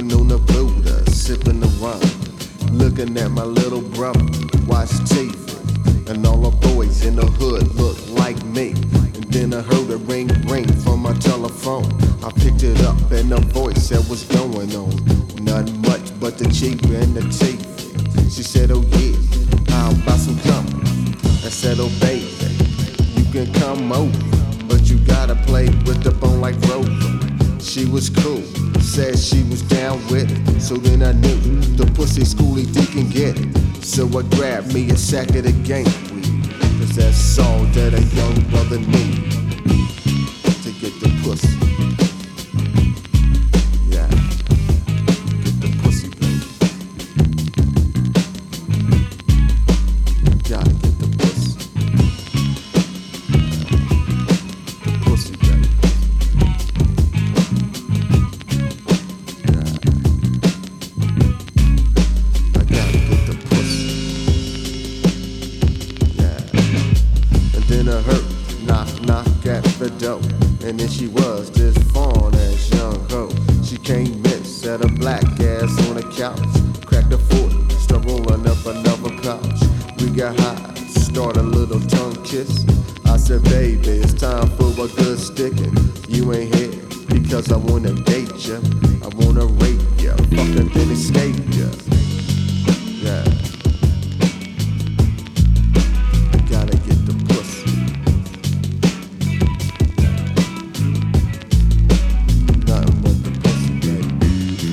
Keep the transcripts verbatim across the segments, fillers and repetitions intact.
smoking on the Buddha, sipping the rum, looking at my little brother, watch T V, and all the boys in the hood look like me. And then I heard a ring ring from my telephone. I picked it up and the voice said what's going on. Nothing much but the cheap and the T V. She said, oh yeah, how about some company? I said, oh baby, you can come over, but you gotta play with the bone like Rover. She was cool, said she was down with it. So then I knew the pussy Schoolie D can get it. So I grabbed me a sack of the gang weed, cause that's all that a young brother need to get the pussy. Yeah, get the pussy, baby. Gotta get the pussy. The pussy, baby. Then I heard knock knock at the door, and then she was this fawn ass young hoe. She can't miss at a black ass on the couch. Cracked a forty, start rolling up another pouch. We got high, start a little tongue kiss. I said, baby, it's time for a good sticking. You ain't here because I wanna date ya, I wanna rape ya, fuck and then escape ya. Yeah. Gotta get the pussy. Nothing but the pussy, baby.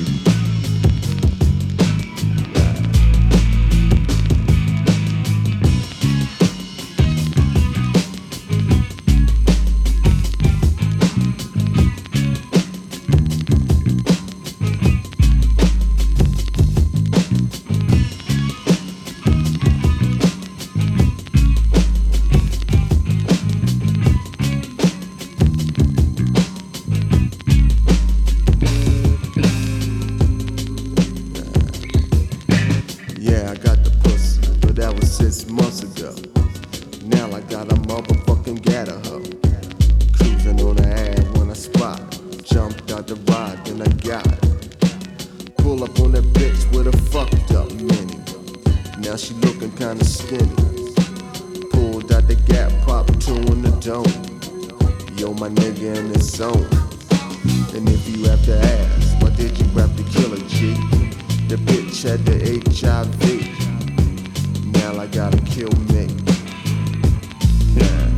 Yeah, I got the pussy, but that was six months ago. Now I got a motherfucking gather hoe. Cruising on the ad when I spot her. Jumped out the ride, then I got it. Pull up on that bitch with a fucked up mini. Now she looking kinda skinny. Pulled out the gap, popped two in the dome. Yo, my nigga in the zone. And if you have to ask, why did you rap the killer G? The bitch had the H I V. Now I gotta kill me. Yeah.